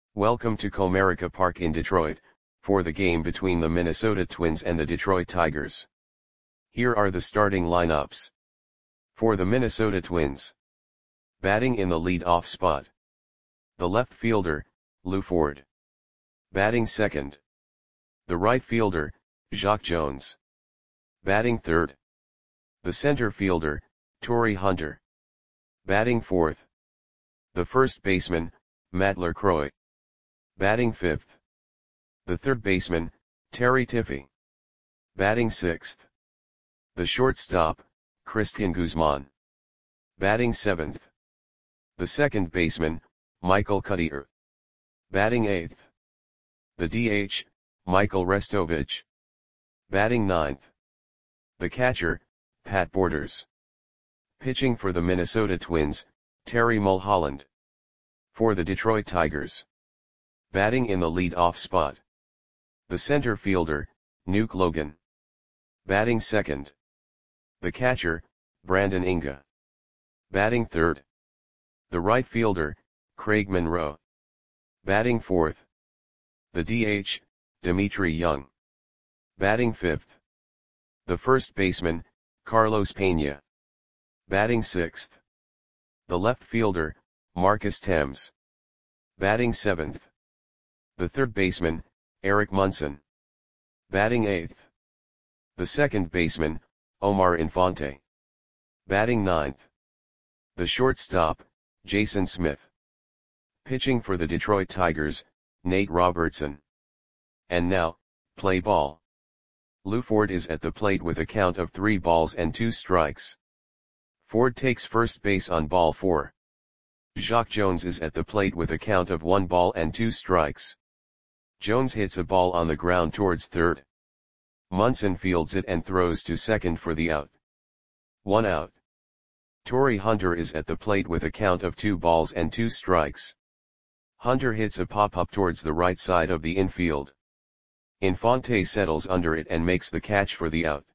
Welcome to Comerica Park in Detroit, for the game between the Minnesota Twins and the Detroit Tigers. Here are the starting lineups. For the Minnesota Twins. Batting in the lead-off spot. The left fielder, Lew Ford. Batting second. The right fielder, Jacque Jones. Batting third. The center fielder, Torii Hunter. Batting fourth. The first baseman, Matt LaCroix. Batting fifth. The third baseman, Terry Tiffey. Batting sixth. The shortstop, Cristian Guzman. Batting seventh. The second baseman, Michael Cuddyer. Batting eighth. The DH, Michael Restovich. Batting ninth. The catcher, Pat Borders. Pitching for the Minnesota Twins, Terry Mulholland. For the Detroit Tigers. Batting in the lead-off spot. The center fielder, Nuke Logan. Batting second. The catcher, Brandon Inge. Batting third. The right fielder, Craig Monroe. Batting fourth. The DH, Dmitri Young. Batting fifth. The first baseman, Carlos Pena. Batting sixth. The left fielder, Marcus Thames. Batting seventh. The third baseman, Eric Munson. Batting eighth. The second baseman, Omar Infante. Batting ninth. The shortstop, Jason Smith. Pitching for the Detroit Tigers, Nate Robertson. And now, play ball. Lew Ford is at the plate with a count of 3 balls and 2 strikes. Ford takes first base on ball 4. Jacque Jones is at the plate with a count of 1 ball and 2 strikes. Jones hits a ball on the ground towards third. Munson fields it and throws to second for the out. 1 out. Torii Hunter is at the plate with a count of 2 balls and 2 strikes. Hunter hits a pop-up towards the right side of the infield. Infante settles under it and makes the catch for the out.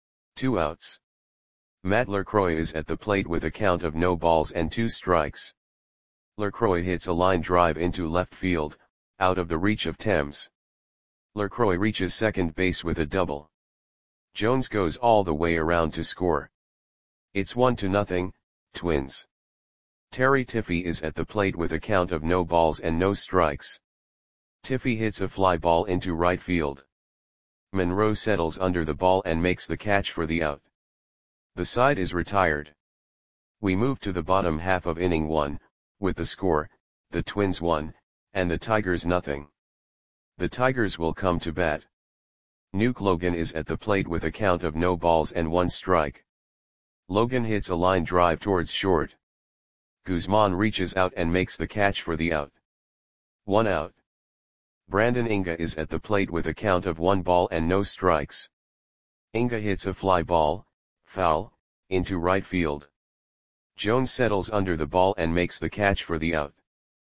2 outs. Matt LaCroix is at the plate with a count of no balls and 2 strikes. LaCroix hits a line drive into left field, out of the reach of Thames. LaCroix reaches second base with a double. Jones goes all the way around to score. It's 1-0, Twins. Terry Tiffey is at the plate with a count of no balls and no strikes. Tiffey hits a fly ball into right field. Monroe settles under the ball and makes the catch for the out. The side is retired. We move to the bottom half of inning 1, with the score, the Twins 1, and the Tigers 0. The Tigers will come to bat. Nuke Logan is at the plate with a count of no balls and 1 strike. Logan hits a line drive towards short. Guzman reaches out and makes the catch for the out. 1 out. Brandon Inge is at the plate with a count of 1 ball and no strikes. Inge hits a fly ball, foul, into right field. Jones settles under the ball and makes the catch for the out.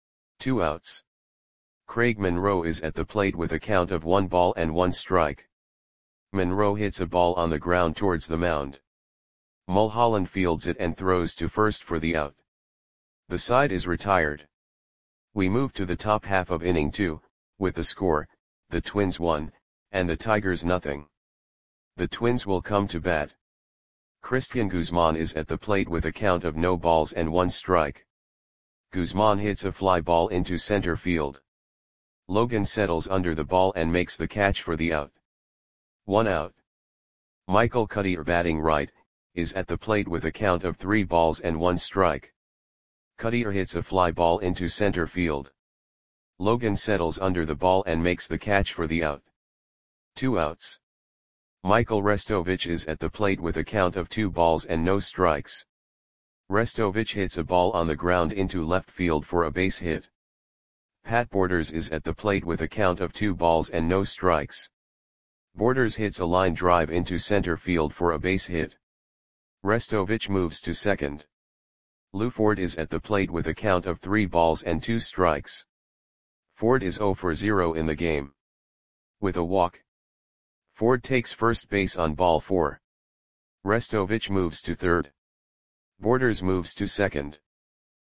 2 outs. Craig Monroe is at the plate with a count of 1 ball and 1 strike. Monroe hits a ball on the ground towards the mound. Mulholland fields it and throws to first for the out. The side is retired. We move to the top half of inning 2, with the score, the Twins 1, and the Tigers 0. The Twins will come to bat. Cristian Guzman is at the plate with a count of no balls and 1 strike. Guzman hits a fly ball into center field. Logan settles under the ball and makes the catch for the out. 1 out. Michael Cuddyer, batting right, is at the plate with a count of 3 balls and 1 strike. Cuddyer hits a fly ball into center field. Logan settles under the ball and makes the catch for the out. 2 outs. Michael Restovich is at the plate with a count of 2 balls and no strikes. Restovich hits a ball on the ground into left field for a base hit. Pat Borders is at the plate with a count of 2 balls and no strikes. Borders hits a line drive into center field for a base hit. Restovich moves to second. Lew Ford is at the plate with a count of 3 balls and 2 strikes. Ford is 0 for 0 in the game. With a walk. Ford takes first base on ball 4. Restovich moves to third. Borders moves to second.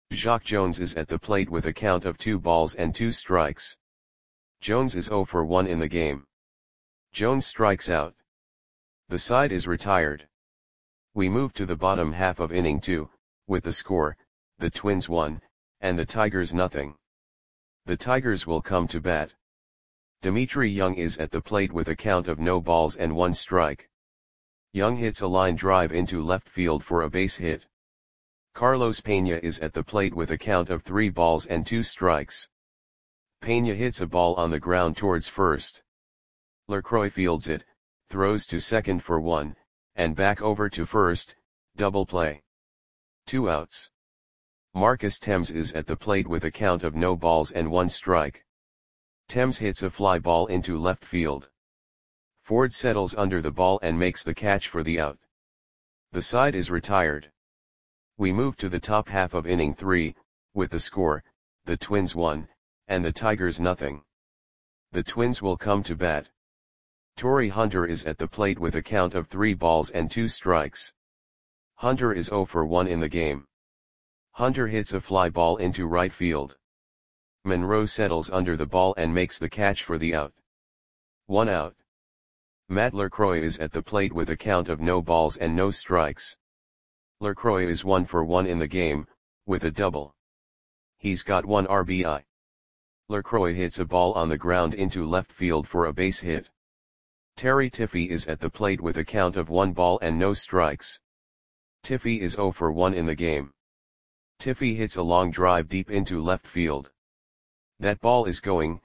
Jacques Jones is at the plate with a count of 2 balls and 2 strikes. Jones is 0 for 1 in the game. Jones strikes out. The side is retired. We move to the bottom half of inning 2, with the score, the Twins 1, and the Tigers nothing. The Tigers will come to bat. Dimitri Young is at the plate with a count of no balls and 1 strike. Young hits a line drive into left field for a base hit. Carlos Pena is at the plate with a count of 3 balls and 2 strikes. Pena hits a ball on the ground towards first. LaCroix fields it, throws to second for 1, and back over to first, double play. 2 outs. Marcus Thames is at the plate with a count of no balls and 1 strike. Thames hits a fly ball into left field. Ford settles under the ball and makes the catch for the out. The side is retired. We move to the top half of inning 3, with the score, the Twins 1, and the Tigers nothing. The Twins will come to bat. Torrey Hunter is at the plate with a count of 3 balls and 2 strikes. Hunter is 0 for 1 in the game. Hunter hits a fly ball into right field. Monroe settles under the ball and makes the catch for the out. 1 out. Matt LaCroix is at the plate with a count of no balls and no strikes. LaCroix is 1 for 1 in the game, with a double. He's got 1 RBI. LaCroix hits a ball on the ground into left field for a base hit. Terry Tiffy is at the plate with a count of 1 ball and no strikes. Tiffy is 0 for 1 in the game. Tiffy hits a long drive deep into left field. That ball is gone.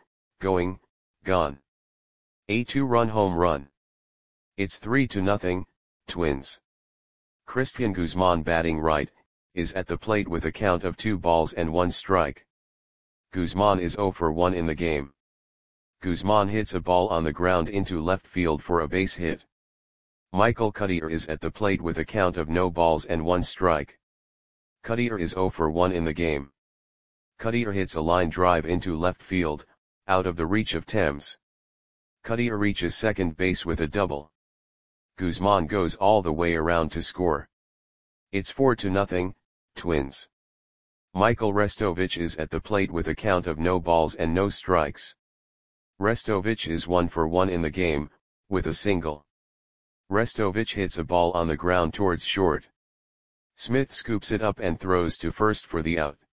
A 2-run home run. It's 3-0, Twins. Christian Guzman, batting right, is at the plate with a count of 2 balls and 1 strike. Guzman is 0 for 1 in the game. Guzman hits a ball on the ground into left field for a base hit. Michael Cuddyer is at the plate with a count of no balls and 1 strike. Cuddyer is 0 for 1 in the game. Cuddyer hits a line drive into left field, out of the reach of Thames. Cuddyer reaches second base with a double. Guzman goes all the way around to score. It's 4-0, Twins. Michael Restovich is at the plate with a count of no balls and no strikes. Restovich is 1 for 1 in the game, with a single. Restovich hits a ball on the ground towards short. Smith scoops it up and throws to first for the out.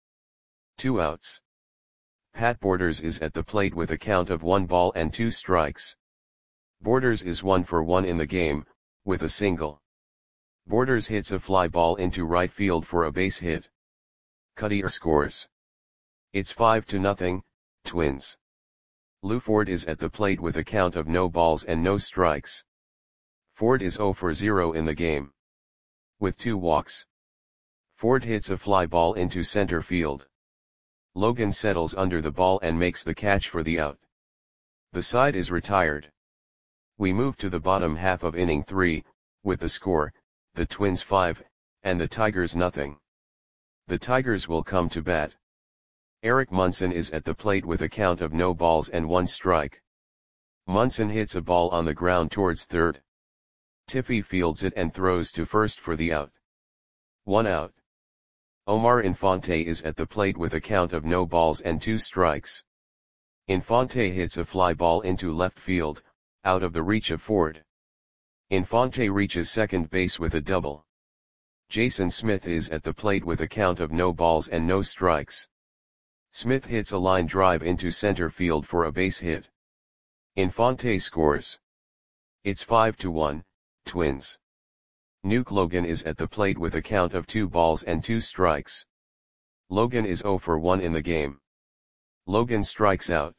2 outs. Pat Borders is at the plate with a count of 1 ball and 2 strikes. Borders is 1 for 1 in the game, with a single. Borders hits a fly ball into right field for a base hit. Cuddyer scores. It's 5-0, Twins. Lou Ford is at the plate with a count of no balls and no strikes. Ford is 0 for 0 in the game. With 2 walks. Ford hits a fly ball into center field. Logan settles under the ball and makes the catch for the out. The side is retired. We move to the bottom half of inning 3, with the score, the Twins 5, and the Tigers nothing. The Tigers will come to bat. Eric Munson is at the plate with a count of no balls and 1 strike. Munson hits a ball on the ground towards third. Tiffy fields it and throws to first for the out. 1 out. Omar Infante is at the plate with a count of no balls and 2 strikes. Infante hits a fly ball into left field, out of the reach of Ford. Infante reaches second base with a double. Jason Smith is at the plate with a count of no balls and no strikes. Smith hits a line drive into center field for a base hit. Infante scores. It's 5-1, Twins. Nuke Logan is at the plate with a count of 2 balls and 2 strikes. Logan is 0 for 1 in the game. Logan strikes out.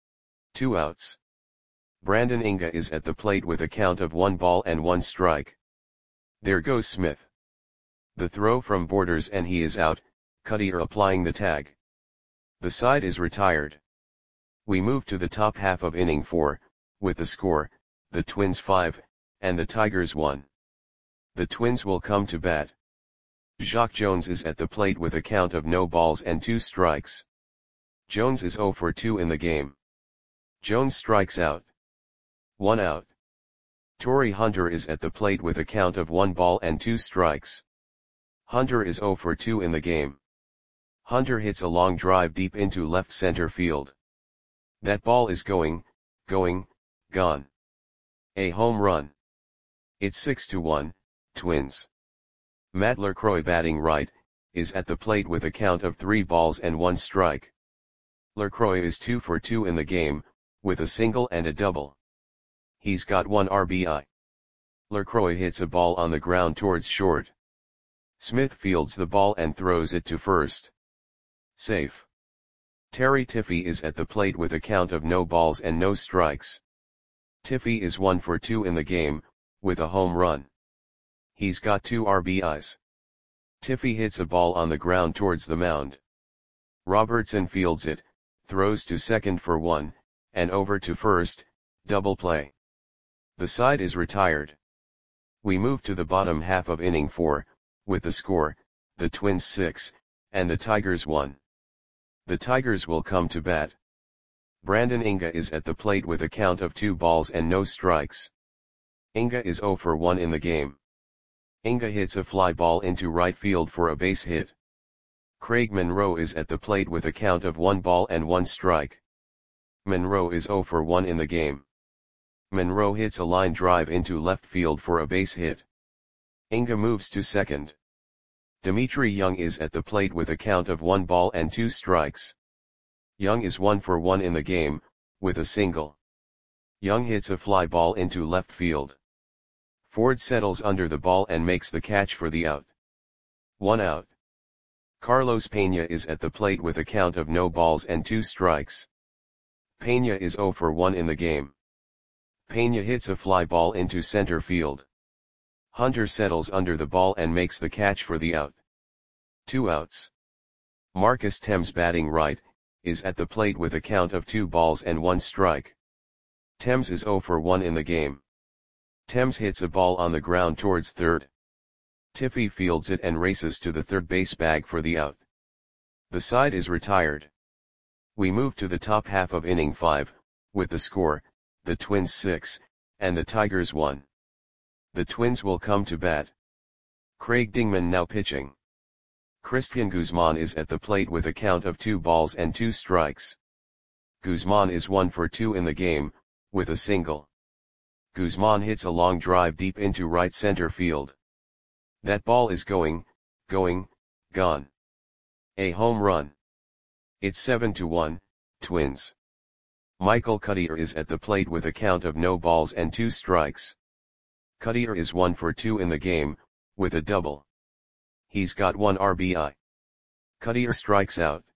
2 outs. Brandon Inga is at the plate with a count of 1 ball and 1 strike. There goes Smith. The throw from Borders and he is out, Cuddyer applying the tag. The side is retired. We move to the top half of inning 4, with the score, the Twins 5, and the Tigers 1. The Twins will come to bat. Jacques Jones is at the plate with a count of no balls and 2 strikes. Jones is 0 for 2 in the game. Jones strikes out. 1 out. Torrey Hunter is at the plate with a count of 1 ball and 2 strikes. Hunter is 0 for 2 in the game. Hunter hits a long drive deep into left center field. That ball is going, gone. A home run. It's 6-1, Twins. Matt LaCroix batting right, is at the plate with a count of 3 balls and 1 strike. LaCroix is 2 for 2 in the game, with a single and a double. He's got 1 RBI. LaCroix hits a ball on the ground towards short. Smith fields the ball and throws it to first. Safe. Terry Tiffey is at the plate with a count of no balls and no strikes. Tiffey is 1 for 2 in the game, with a home run. He's got 2 RBIs. Tiffey hits a ball on the ground towards the mound. Robertson fields it, throws to second for 1, and over to first, double play. The side is retired. We move to the bottom half of inning 4, with the score, the Twins 6, and the Tigers 1. The Tigers will come to bat. Brandon Inga is at the plate with a count of 2 balls and no strikes. Inga is 0 for 1 in the game. Inga hits a fly ball into right field for a base hit. Craig Monroe is at the plate with a count of 1 ball and 1 strike. Monroe is 0 for 1 in the game. Monroe hits a line drive into left field for a base hit. Inga moves to second. Dimitri Young is at the plate with a count of 1 ball and 2 strikes. Young is 1 for 1 in the game, with a single. Young hits a fly ball into left field. Ford settles under the ball and makes the catch for the out. 1 out. Carlos Pena is at the plate with a count of no balls and 2 strikes. Pena is 0 for 1 in the game. Pena hits a fly ball into center field. Hunter settles under the ball and makes the catch for the out. 2 outs. Marcus Thames batting right, is at the plate with a count of 2 balls and 1 strike. Thames is 0 for 1 in the game. Thames hits a ball on the ground towards third. Tiffey fields it and races to the third base bag for the out. The side is retired. We move to the top half of inning 5, with the score, the Twins 6, and the Tigers 1. The Twins will come to bat. Craig Dingman now pitching. Christian Guzman is at the plate with a count of 2 balls and 2 strikes. Guzman is 1 for 2 in the game, with a single. Guzman hits a long drive deep into right center field. That ball is going, gone. A home run. It's 7-1, Twins. Michael Cuddyer is at the plate with a count of no balls and 2 strikes. Cuddyer is 1 for 2 in the game, with a double. He's got 1 RBI. Cuddyer strikes out.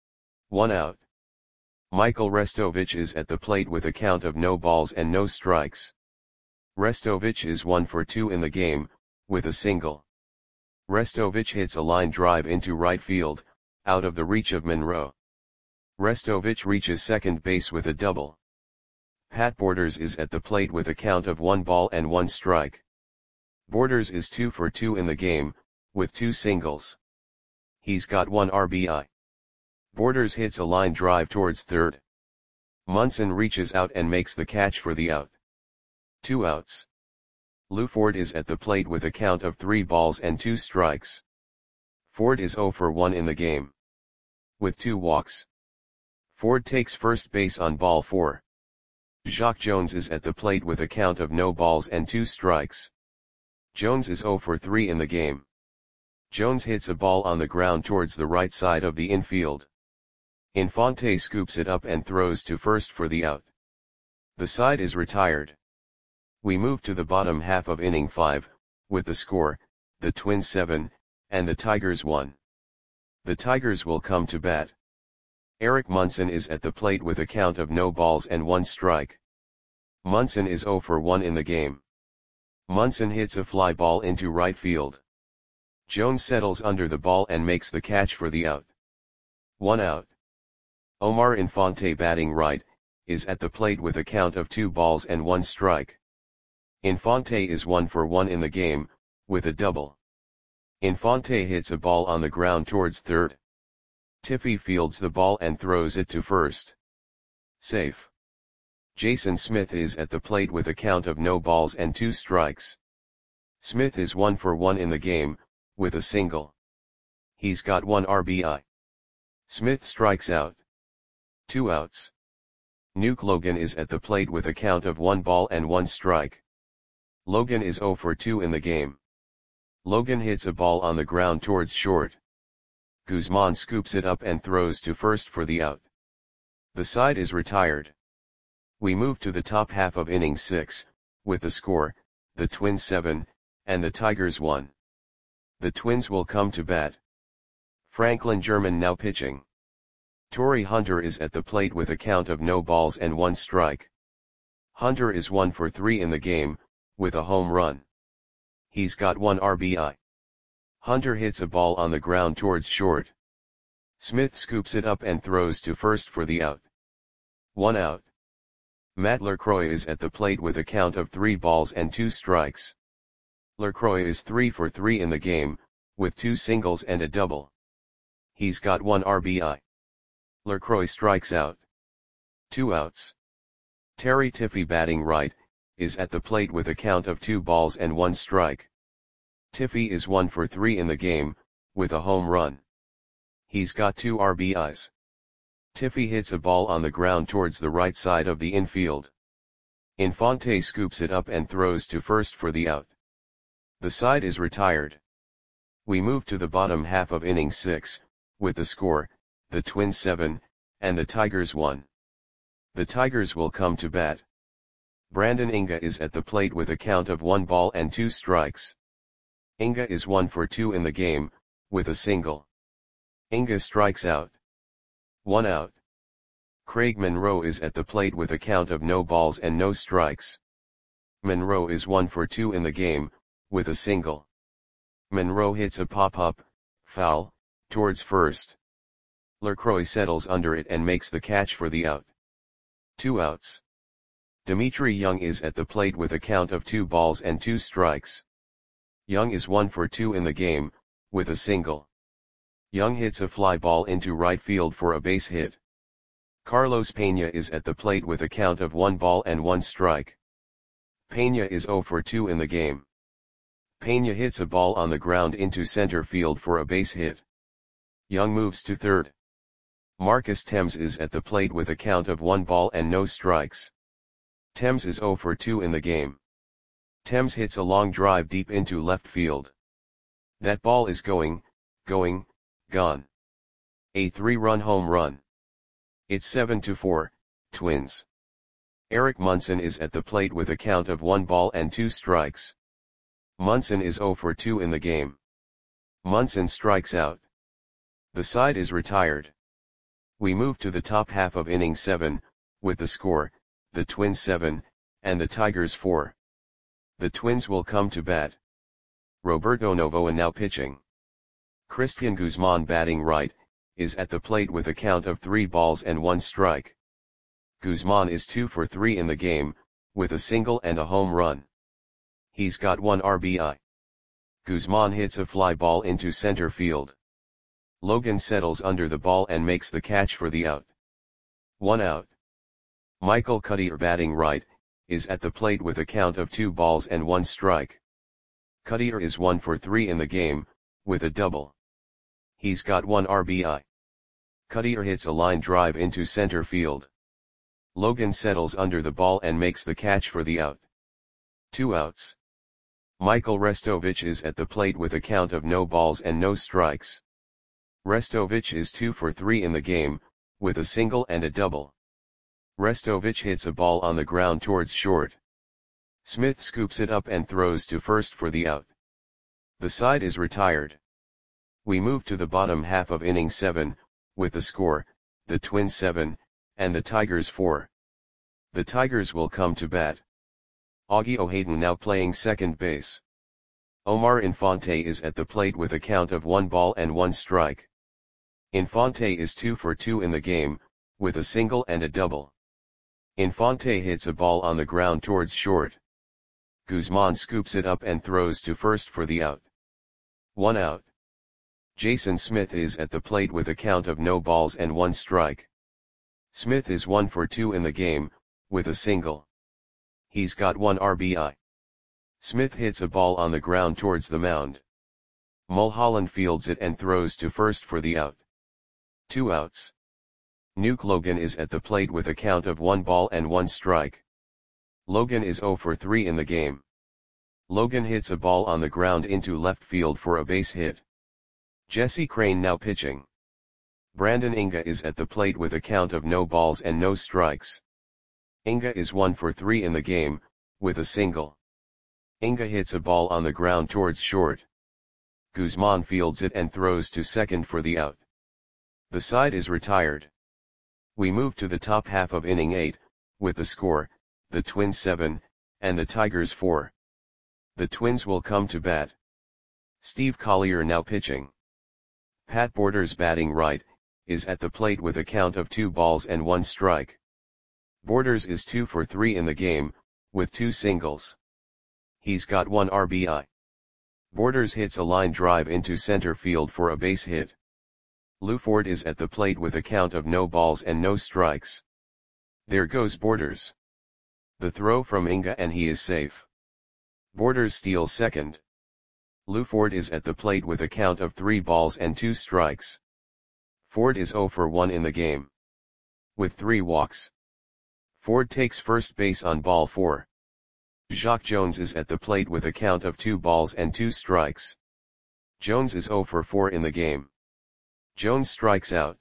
1 out. Michael Restovich is at the plate with a count of no balls and no strikes. Restovich is 1 for 2 in the game, with a single. Restovich hits a line drive into right field, out of the reach of Monroe. Restovich reaches second base with a double. Pat Borders is at the plate with a count of 1 ball and 1 strike. Borders is 2 for 2 in the game, with 2 singles. He's got 1 RBI. Borders hits a line drive towards third. Munson reaches out and makes the catch for the out. 2 outs. Lou Ford is at the plate with a count of 3 balls and 2 strikes. Ford is 0 for 1 in the game. With 2 walks. Ford takes first base on ball 4. Jacque Jones is at the plate with a count of no balls and 2 strikes. Jones is 0 for 3 in the game. Jones hits a ball on the ground towards the right side of the infield. Infante scoops it up and throws to first for the out. The side is retired. We move to the bottom half of inning 5, with the score, the Twins 7, and the Tigers 1. The Tigers will come to bat. Eric Munson is at the plate with a count of no balls and 1 strike. Munson is 0 for 1 in the game. Munson hits a fly ball into right field. Jones settles under the ball and makes the catch for the out. 1 out. Omar Infante batting right, is at the plate with a count of 2 balls and 1 strike. Infante is 1 for 1 in the game, with a double. Infante hits a ball on the ground towards third. Tiffey fields the ball and throws it to first. Safe. Jason Smith is at the plate with a count of no balls and 2 strikes. Smith is 1 for 1 in the game, with a single. He's got 1 RBI. Smith strikes out. 2 outs. Nuke Logan is at the plate with a count of 1 ball and 1 strike. Logan is 0 for 2 in the game. Logan hits a ball on the ground towards short. Guzman scoops it up and throws to first for the out. The side is retired. We move to the top half of inning 6, with the score, the Twins 7, and the Tigers 1. The Twins will come to bat. Franklin German now pitching. Torrey Hunter is at the plate with a count of no balls and 1 strike. Hunter is 1 for 3 in the game, with a home run. He's got 1 RBI. Hunter hits a ball on the ground towards short. Smith scoops it up and throws to first for the out. 1 out. Matt LaCroix is at the plate with a count of 3 balls and 2 strikes. LaCroix is 3 for 3 in the game, with 2 singles and a double. He's got 1 RBI. LaCroix strikes out. 2 outs. Terry Tiffy batting right, is at the plate with a count of 2 balls and 1 strike. Tiffy is 1 for 3 in the game, with a home run. He's got 2 RBIs. Tiffy hits a ball on the ground towards the right side of the infield. Infante scoops it up and throws to first for the out. The side is retired. We move to the bottom half of inning 6, with the score, the Twins 7, and the Tigers 1. The Tigers will come to bat. Brandon Inga is at the plate with a count of 1 ball and 2 strikes. Inga is 1 for 2 in the game, with a single. Inga strikes out. 1 out. Craig Monroe is at the plate with a count of no balls and no strikes. Monroe is 1 for 2 in the game, with a single. Monroe hits a pop-up, foul, towards first. LaCroix settles under it and makes the catch for the out. 2 outs. Dimitri Young is at the plate with a count of 2 balls and 2 strikes. Young is 1 for 2 in the game, with a single. Young hits a fly ball into right field for a base hit. Carlos Pena is at the plate with a count of 1 ball and 1 strike. Pena is 0 for 2 in the game. Pena hits a ball on the ground into center field for a base hit. Young moves to third. Marcus Thames is at the plate with a count of 1 ball and no strikes. Thames is 0 for 2 in the game. Thames hits a long drive deep into left field. That ball is gone. A 3-run home run. It's 7-4, Twins. Eric Munson is at the plate with a count of 1 ball and 2 strikes. Munson is 0 for 2 in the game. Munson strikes out. The side is retired. We move to the top half of inning 7, with the score, the Twins 7, and the Tigers 4. The Twins will come to bat. Roberto Novoa now pitching. Christian Guzman batting right, is at the plate with a count of 3 balls and 1 strike. Guzman is 2 for 3 in the game, with a single and a home run. He's got 1 RBI. Guzman hits a fly ball into center field. Logan settles under the ball and makes the catch for the out. 1 out. Michael Cuddyer batting right, is at the plate with a count of 2 balls and 1 strike. Cuddyer is 1 for 3 in the game, with a double. He's got 1 RBI. Cuddyer hits a line drive into center field. Logan settles under the ball and makes the catch for the out. 2 outs. Michael Restovich is at the plate with a count of no balls and no strikes. Restovich is 2 for 3 in the game, with a single and a double. Restovich hits a ball on the ground towards short. Smith scoops it up and throws to first for the out. The side is retired. We move to the bottom half of inning 7, with the score, the Twins 7, and the Tigers 4. The Tigers will come to bat. Augie O'Haden now playing second base. Omar Infante is at the plate with a count of 1 ball and 1 strike. Infante is 2 for 2 in the game, with a single and a double. Infante hits a ball on the ground towards short. Guzman scoops it up and throws to first for the out. 1 out. Jason Smith is at the plate with a count of no balls and 1 strike. Smith is 1 for 2 in the game, with a single. He's got 1 RBI. Smith hits a ball on the ground towards the mound. Mulholland fields it and throws to first for the out. 2 outs. Nuke Logan is at the plate with a count of 1 ball and 1 strike. Logan is 0 for 3 in the game. Logan hits a ball on the ground into left field for a base hit. Jesse Crain now pitching. Brandon Inga is at the plate with a count of no balls and no strikes. Inga is 1 for 3 in the game, with a single. Inga hits a ball on the ground towards short. Guzman fields it and throws to second for the out. The side is retired. We move to the top half of inning 8, with the score, the Twins 7, and the Tigers 4. The Twins will come to bat. Steve Collier now pitching. Pat Borders batting right, is at the plate with a count of 2 balls and 1 strike. Borders is 2 for 3 in the game, with 2 singles. He's got 1 RBI. Borders hits a line drive into center field for a base hit. Lou Ford is at the plate with a count of no balls and no strikes. There goes Borders. The throw from Inga and he is safe. Borders steals second. Lou Ford is at the plate with a count of 3 balls and 2 strikes. Ford is 0 for 1 in the game. With 3 walks. Ford takes first base on ball 4. Jacque Jones is at the plate with a count of 2 balls and 2 strikes. Jones is 0 for 4 in the game. Jones strikes out.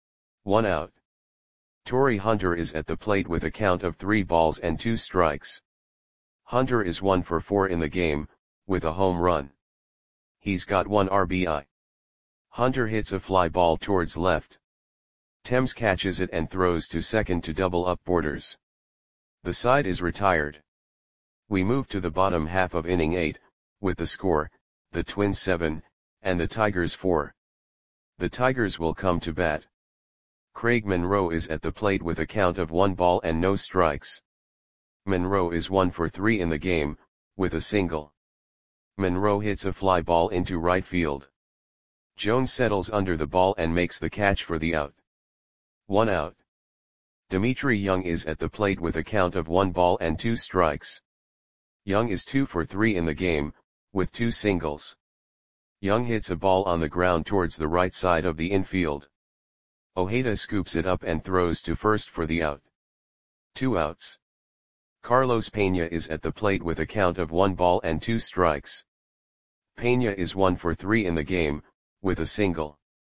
1 out. Torii Hunter is at the plate with a count of 3 balls and 2 strikes. Hunter is 1 for 4 in the game, with a home run. He's got 1 RBI. Hunter hits a fly ball towards left. Thames catches it and throws to second to double up Borders. The side is retired. We move to the bottom half of inning 8, with the score, the Twins 7, and the Tigers 4. The Tigers will come to bat. Craig Monroe is at the plate with a count of 1 ball and no strikes. Monroe is 1 for 3 in the game, with a single. Monroe hits a fly ball into right field. Jones settles under the ball and makes the catch for the out. 1 out. Dimitri Young is at the plate with a count of 1 ball and 2 strikes. Young is 2 for 3 in the game, with 2 singles. Young hits a ball on the ground towards the right side of the infield. Ojeda scoops it up and throws to first for the out. 2 outs. Carlos Peña is at the plate with a count of 1 ball and 2 strikes. Peña is 1 for 3 in the game, with a single.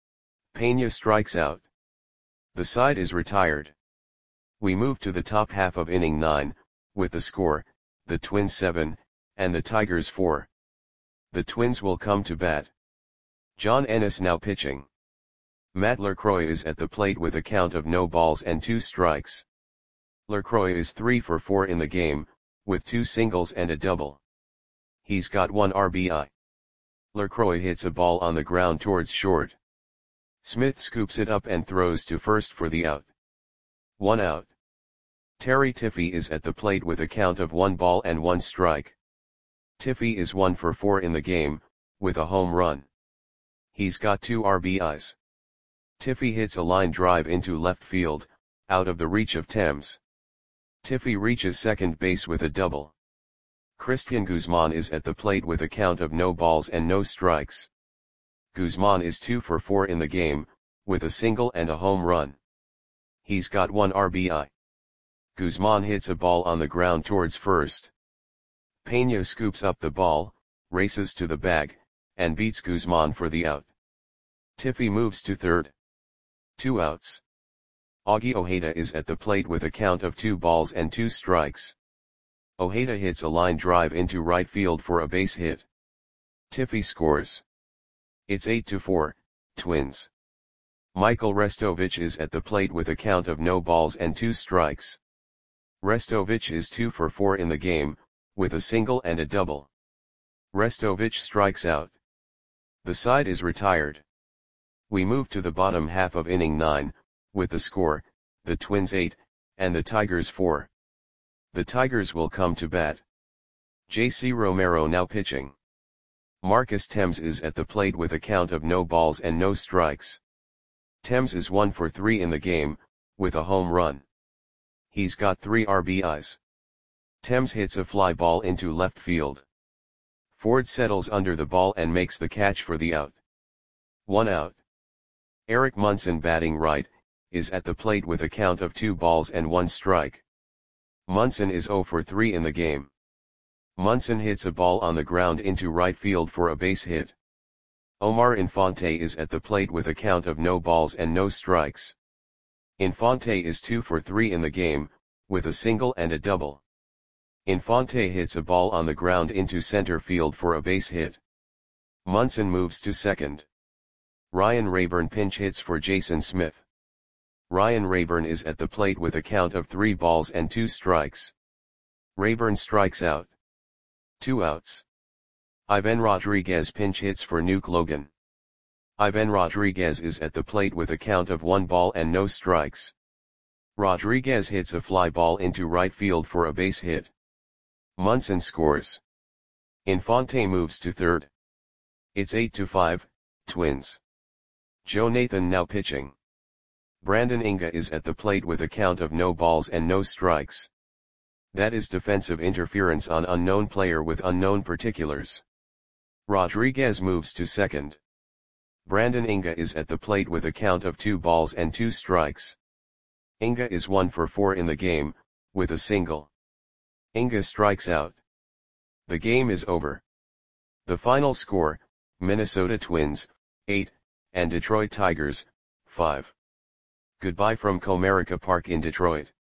Peña strikes out. The side is retired. We move to the top half of inning 9, with the score, the Twins 7, and the Tigers 4. The Twins will come to bat. John Ennis now pitching. Matt LaCroix is at the plate with a count of no balls and 2 strikes. LaCroix is 3 for 4 in the game, with 2 singles and a double. He's got 1 RBI. LaCroix hits a ball on the ground towards short. Smith scoops it up and throws to first for the out. 1 out. Terry Tiffy is at the plate with a count of 1 ball and 1 strike. Tiffy is 1 for 4 in the game, with a home run. He's got 2 RBIs. Tiffy hits a line drive into left field, out of the reach of Thames. Tiffy reaches second base with a double. Christian Guzman is at the plate with a count of no balls and no strikes. Guzman is 2 for 4 in the game, with a single and a home run. He's got 1 RBI. Guzman hits a ball on the ground towards first. Peña scoops up the ball, races to the bag, and beats Guzman for the out. Tiffy moves to third. 2 outs. Augie Ojeda is at the plate with a count of 2 balls and 2 strikes. Ojeda hits a line drive into right field for a base hit. Tiffy scores. It's 8-4, Twins. Michael Restovich is at the plate with a count of no balls and 2 strikes. Restovich is 2 for 4 in the game, with a single and a double. Restovich strikes out. The side is retired. We move to the bottom half of inning 9, with the score, the Twins 8, and the Tigers 4. The Tigers will come to bat. J.C. Romero now pitching. Marcus Thames is at the plate with a count of no balls and no strikes. Thames is 1 for 3 in the game, with a home run. He's got 3 RBIs. Thames hits a fly ball into left field. Ford settles under the ball and makes the catch for the out. 1 out. Eric Munson batting right, is at the plate with a count of 2 balls and 1 strike. Munson is 0 for 3 in the game. Munson hits a ball on the ground into right field for a base hit. Omar Infante is at the plate with a count of no balls and no strikes. Infante is 2 for 3 in the game, with a single and a double. Infante hits a ball on the ground into center field for a base hit. Munson moves to second. Ryan Rayburn pinch hits for Jason Smith. Ryan Rayburn is at the plate with a count of 3 balls and 2 strikes. Rayburn strikes out. 2 outs. Ivan Rodriguez pinch hits for Nuke Logan. Ivan Rodriguez is at the plate with a count of 1 ball and no strikes. Rodriguez hits a fly ball into right field for a base hit. Munson scores. Infante moves to third. It's 8-5, Twins. Joe Nathan now pitching. Brandon Inga is at the plate with a count of no balls and no strikes. That is defensive interference on unknown player with unknown particulars. Rodriguez moves to second. Brandon Inga is at the plate with a count of 2 balls and 2 strikes. Inga is 1 for 4 in the game, with a single. Inga strikes out. The game is over. The final score, Minnesota Twins, 8, and Detroit Tigers, 5. Goodbye from Comerica Park in Detroit.